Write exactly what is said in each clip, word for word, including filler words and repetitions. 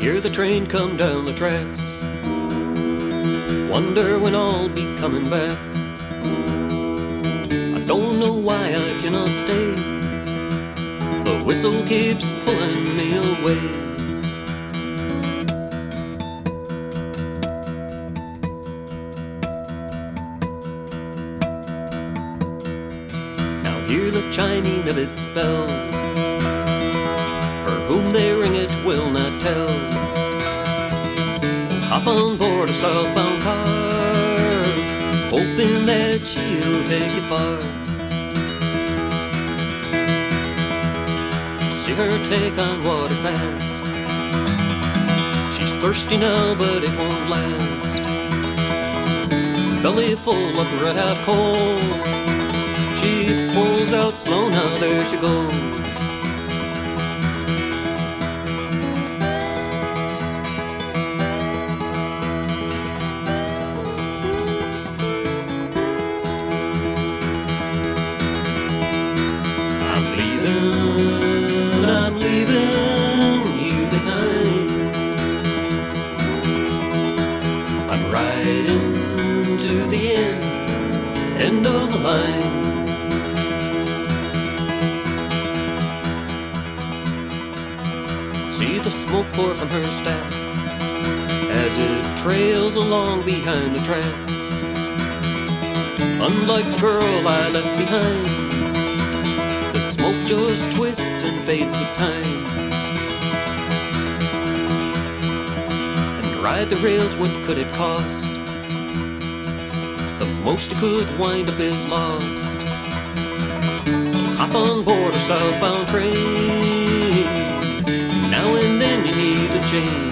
Hear the train come down the tracks, wonder when I'll be coming back. I don't know why I cannot stay, the whistle keeps pulling me away. Now hear the chiming of its bell, for whom they ring it will not tell. Hop on board a southbound car, hoping that she'll take you far. See her take on water fast, she's thirsty now but it won't last. Belly full of red hot coal, she pulls out slow, now there she goes. I'm leaving you behind. I'm riding to the end, end of the line. See the smoke pour from her stack as it trails along behind the tracks. Unlike the girl I left behind, smoke just twists and fades with time. And ride the rails, what could it cost? The most it could wind up is lost. Hop on board a southbound train, now and then you need a change.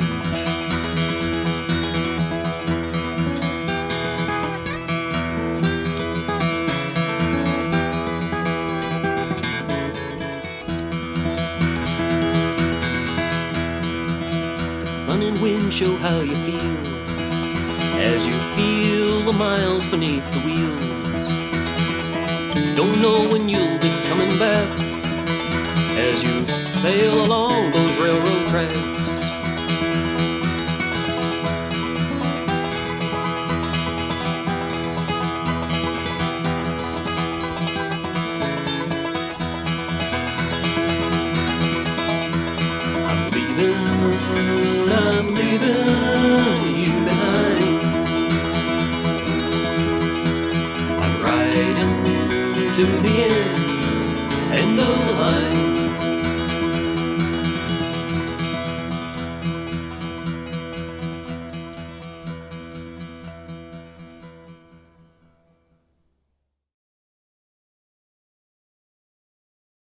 Sun and wind show how you feel as you feel the miles beneath the wheels. Don't know when you'll be coming back as you sail along those railroad tracks. I'm leaving I'm leaving you behind. I'm riding to the end, end of the line.